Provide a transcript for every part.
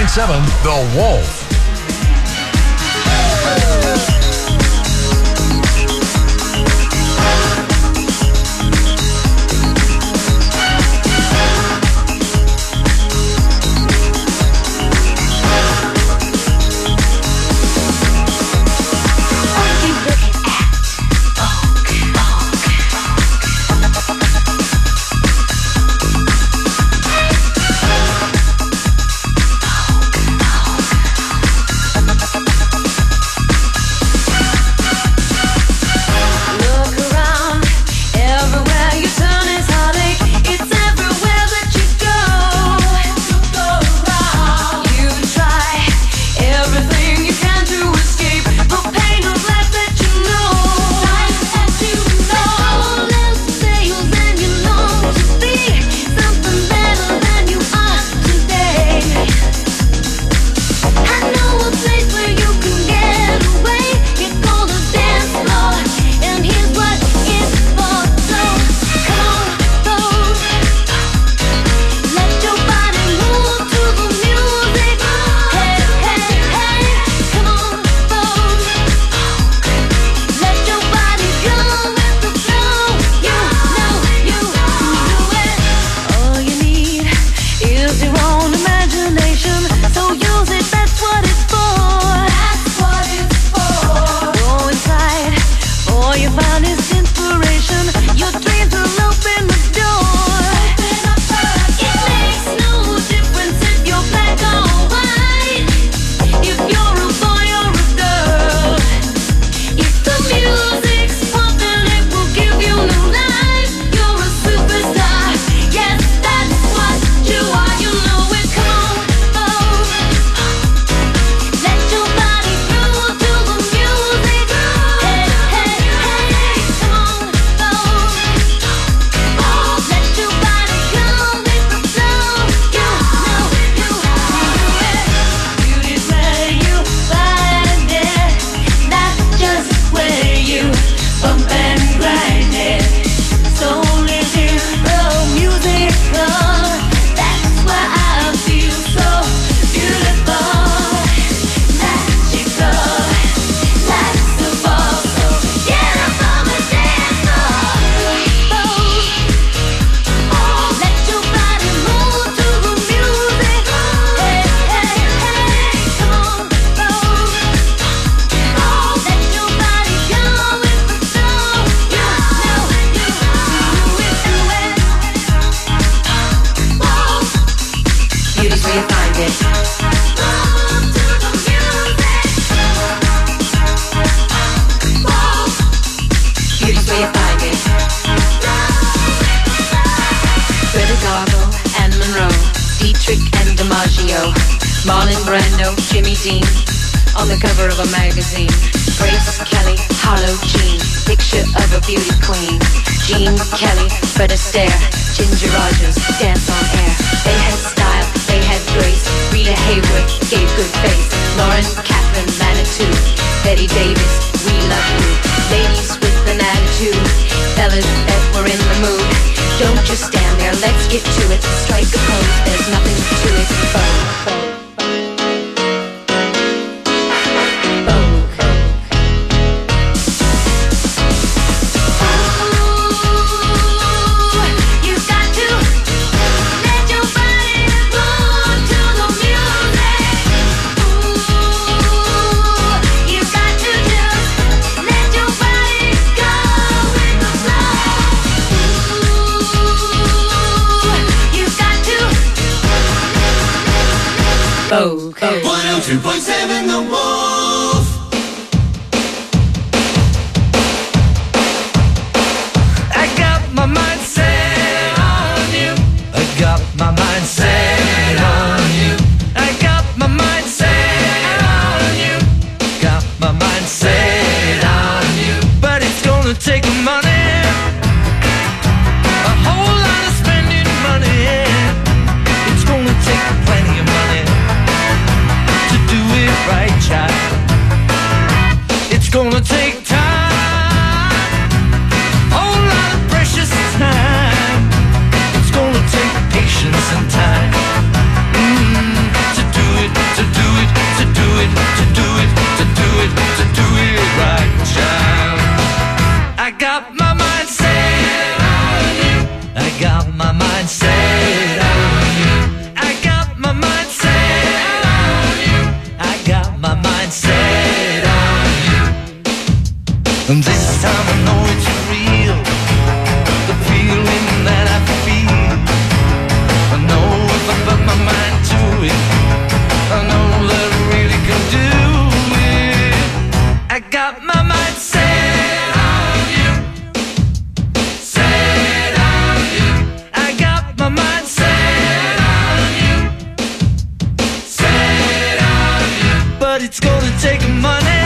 102.7 The Wolf. Marlon Brando, Jimmy Dean, on the cover of a magazine. Grace Kelly, Harlow Jean, picture of a beauty queen. Jean Kelly, Fred Astaire, Ginger Rogers, dance on air. They had style, they had grace. Rita Hayworth gave good face. Lauren Catherine Manitou, Betty Davis, we love you. Ladies with an attitude, fellas that were in the mood. Don't just stand there, let's get to it. Strike a pose, there's nothing to it. Okay. 102.7 The Wolf. I got my mind set on you. I got my mind set on you. I got my mind set on you. Got my mind set on you. But it's gonna take money, a whole lot of spending money. It's gonna take plenty of money to do it right, child. It's gonna take time, whole lot of precious time. It's gonna take patience and time to do it got my mind set on you. I got my mind set on you. I got my mind set on you. I got my mind set on you. And this time I know it's real, the feeling that I feel. I know if I put my mind to it, I know that I really can do it. I got my mind set on you, set on you. I got my mind set on you, set on you. But it's gonna take money,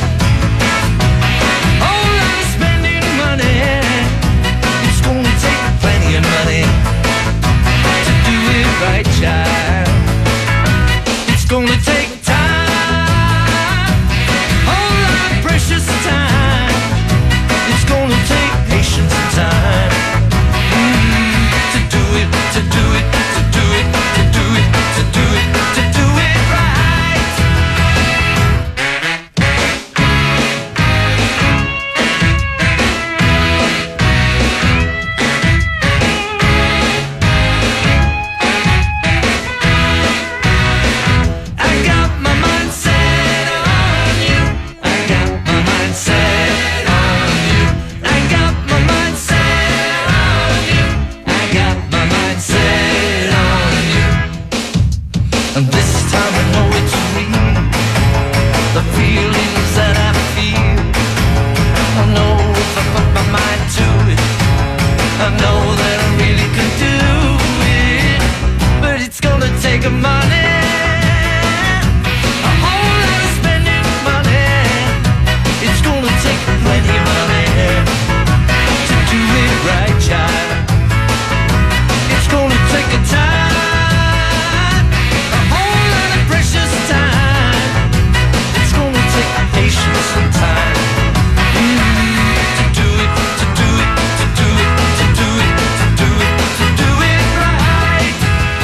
whole lot of spending money. It's gonna take plenty of money to do it right, child. It's gonna take time, whole lot of precious time. It's gonna take patience and time to do it, to do it, to do it, to do it, to do it, to do it right. I got my mind set on you. I got my mind set on you. I got my mind set on you. I got my mind set on you. And this time I know it's real, the feelings that I feel. I know if I put my mind to it, I know that I really can do it. But it's gonna take money, a whole lot of spending money. It's gonna take plenty of money to do it right, child. It's gonna take a time, a whole lot of precious time. It's gonna take patience and time to do it, to do it, to do it, to do it, to do it, to do it right.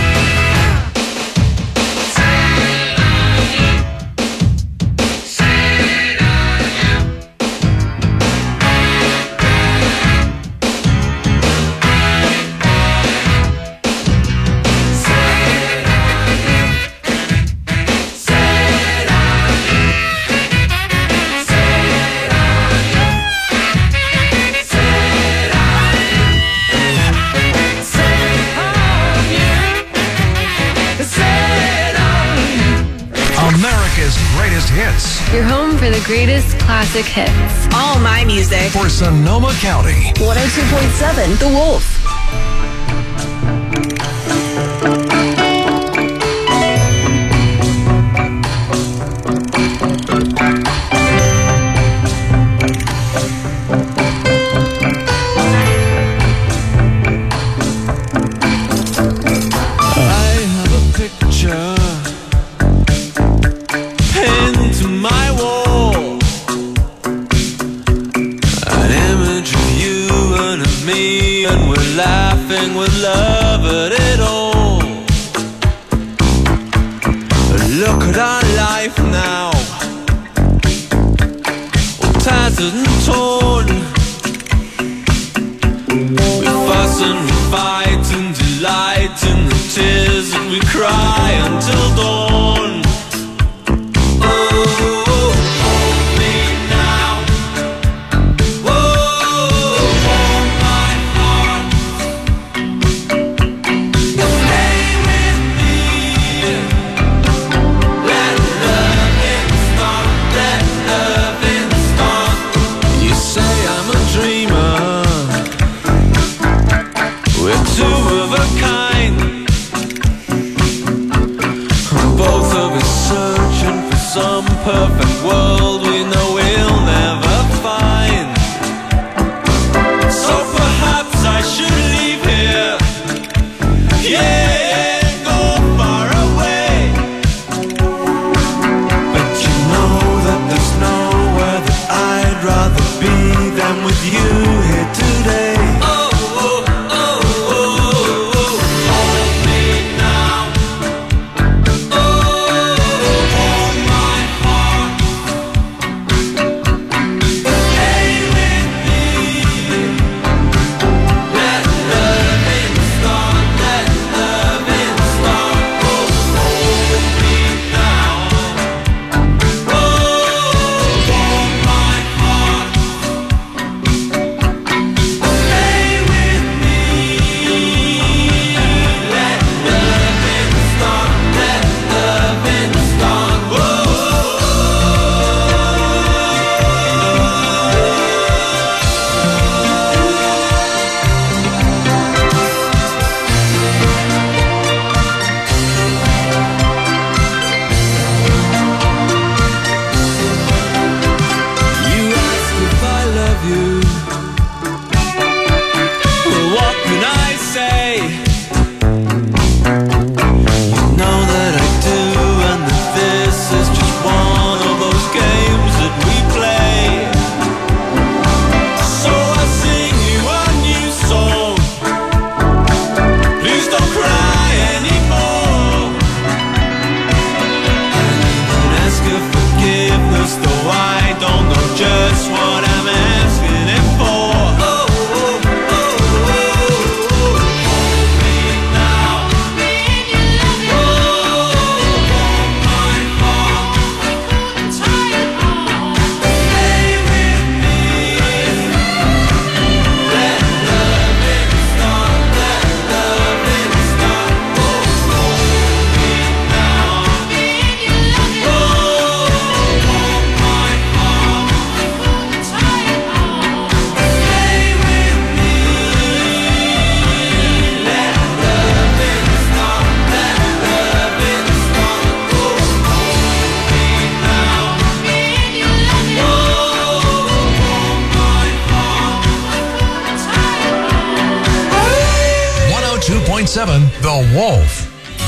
America's greatest hits Your home for the greatest classic hits. All my music. for Sonoma County. 102.7 The Wolf. I have a picture pinned to my wall, an image of you and of me, and we're laughing with love at it all. Look at our life now, all tattered and torn. We fuss and we fight and delight in the tears that we cry until dawn. Oh, hold me now. Oh, hold my heart. Stay with me. Let loving start. Let loving start. You say I'm a dreamer. We're two of a kind, 102.7 The Wolf.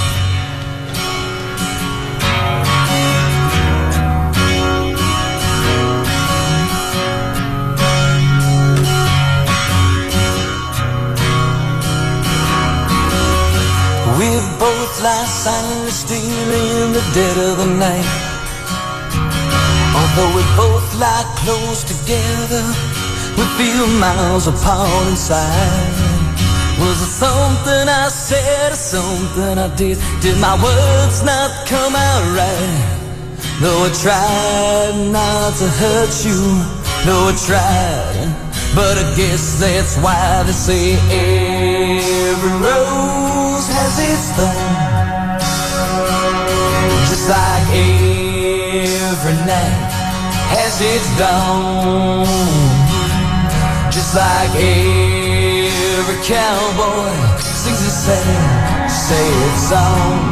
We both lie silently still in the dead of the night. Although we both lie close together, we feel miles apart inside. Was it something I said or something I did? Did my words not come out right? Though I tried not to hurt you, though I tried, but I guess that's why they say every rose has its thorn. Just like every night has its dawn. Just like every cowboy sings a sad, sad song.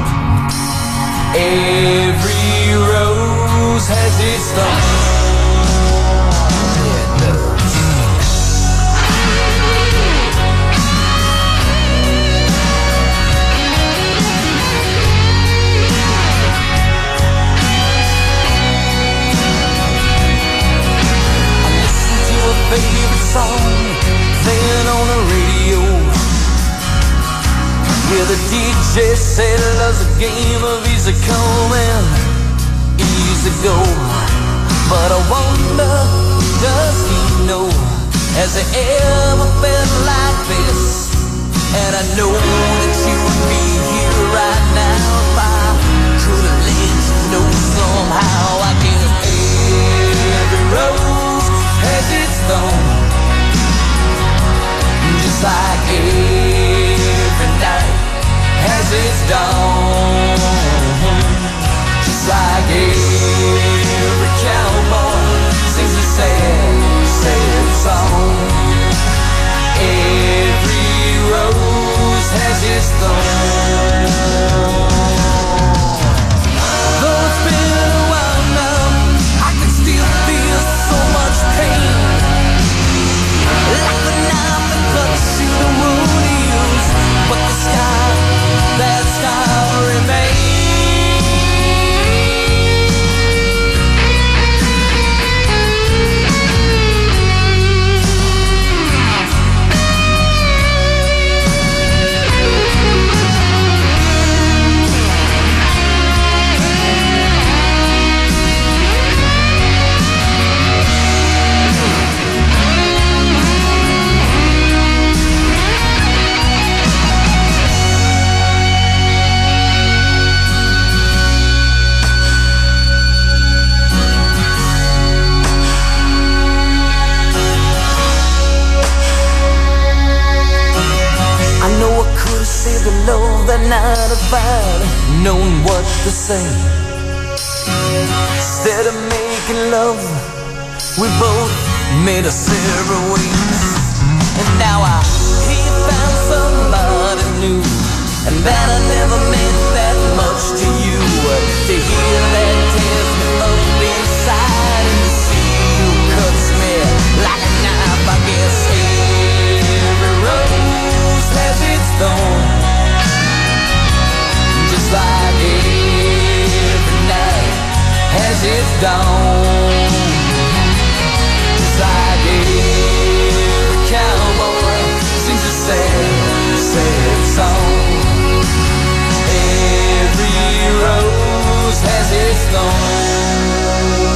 Every rose has its thorn. Favorite song playing on the radio, where the DJ said love's a game of easy come and easy go. But I wonder, does he know, has he ever felt like this? And I know that you would be here right now if I could have let you know somehow. I guess every rose has its thorn, just like every night has its dawn. Just like every cowboy sings a sad, sad song. Every rose has its thorn. Though it's been a while now, I can still feel so much pain, like a knife that cuts through the wound heals, but the scar, that scar remains. That night if I'd known what to say. Instead of making love, we both made us separate ways. And now I found somebody new, and that I never meant that much to you. To hear that tears me up inside, and to see you cuts me like a knife. I guess every rose has its thorn, just like every night has its dawn. Just like every cowboy sings a sad, sad song. Every rose has its thorn.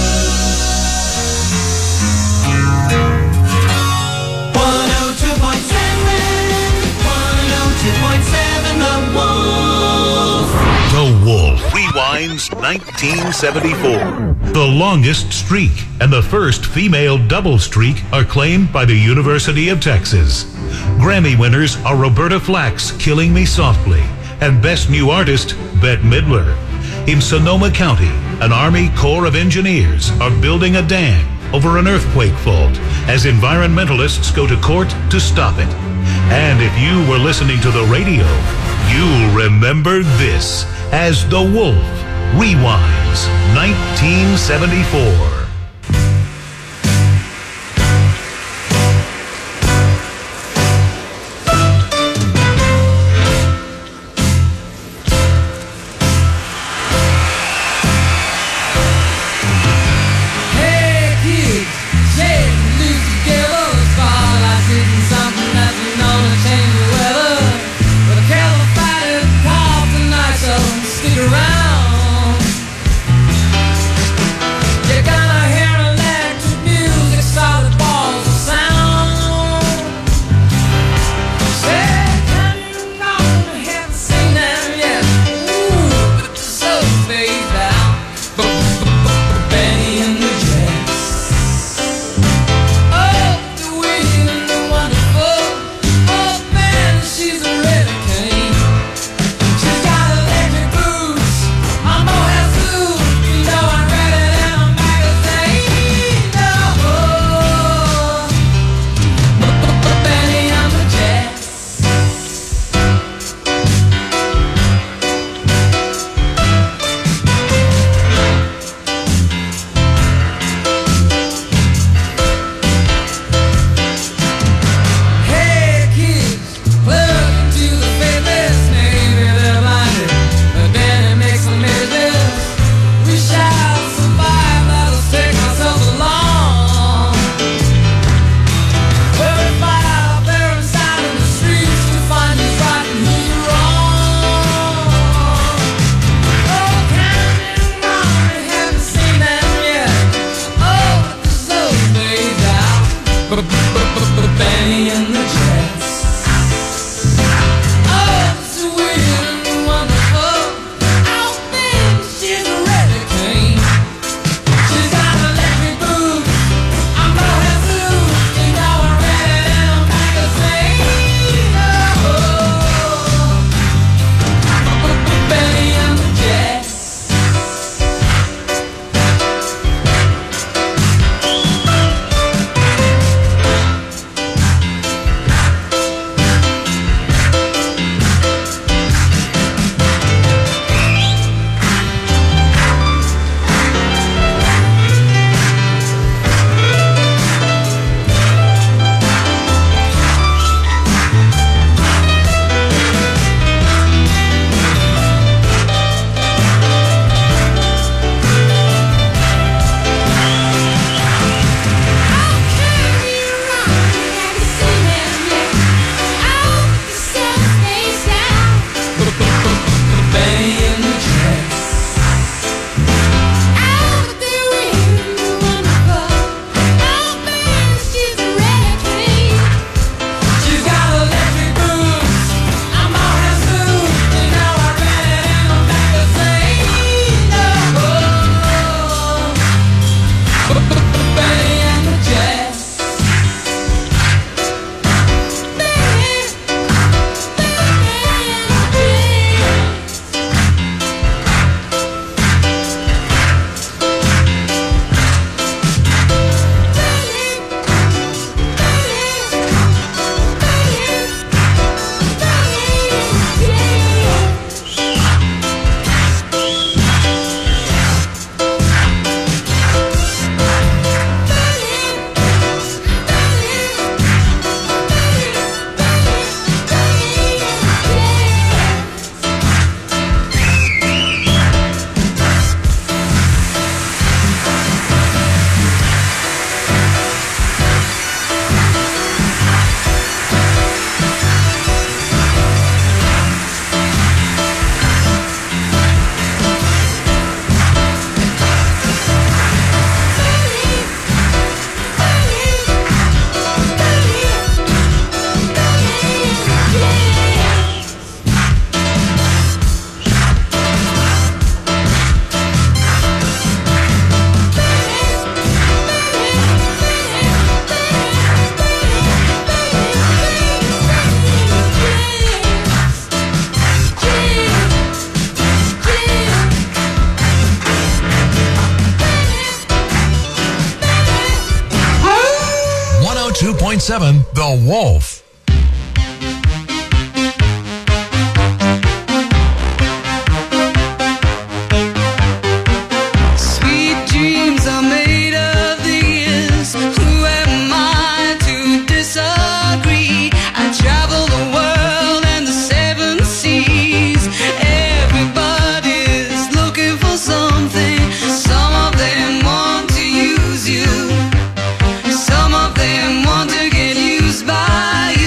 102.7 The Wolf. The Wolf rewinds 1974. The longest streak and the first female double streak are claimed by the University of Texas. Grammy winners are Roberta Flack's Killing Me Softly and Best New Artist, Bette Midler. In Sonoma County, an Army Corps of Engineers are building a dam over an earthquake fault as environmentalists go to court to stop it. And if you were listening to the radio, you'll remember this as The Wolf rewinds 1974. Benny and the Jets. Oh, it's weird and wonderful. Oh, man, she's a really queen. She's got electric boots. I'm gonna do. You know I read it in a magazine. Oh, Benny and the Jets. The Wolf. Sweet dreams are made of these. Who am I to disagree? I travel the world and the seven seas. Everybody's looking for something. Some of them want to use you. Some of them want to get used by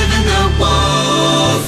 and the wolf.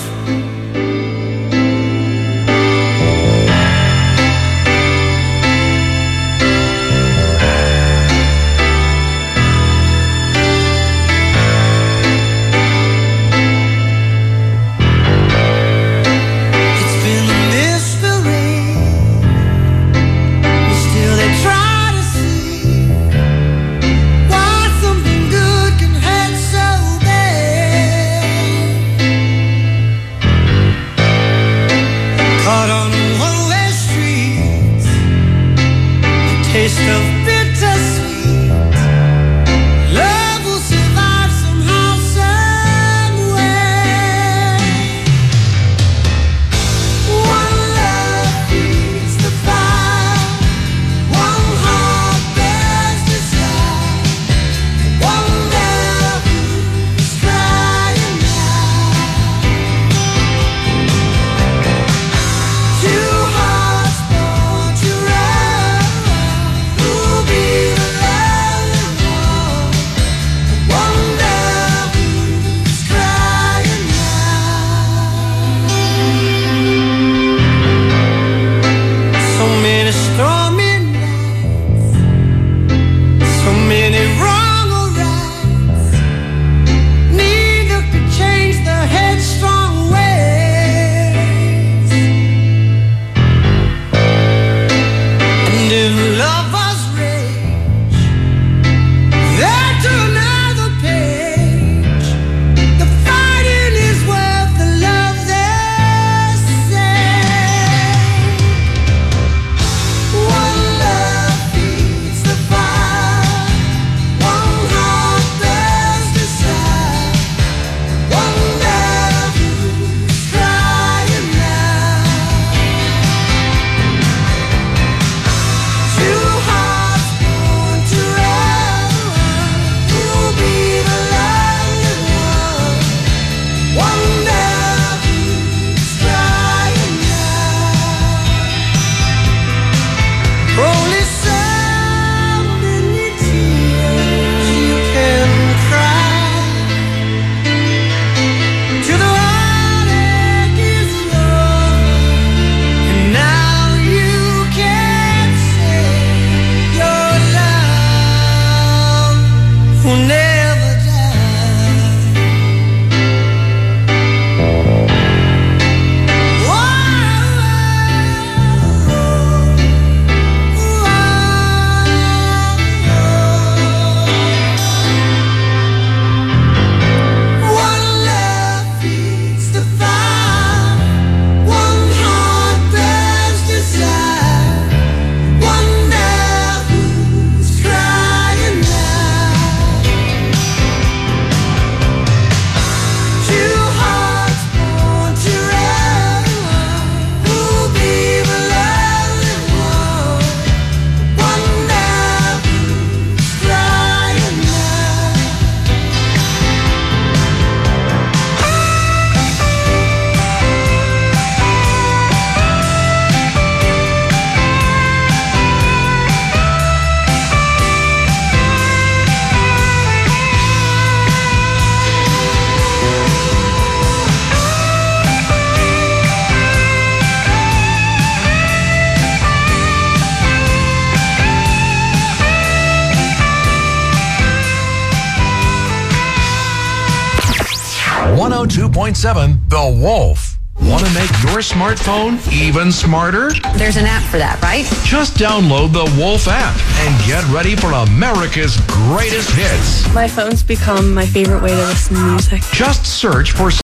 The Wolf. Want to make your smartphone even smarter? There's an app for that, right? Just download the Wolf app and get ready for America's greatest hits. My phone's become my favorite way to listen to music. Just search for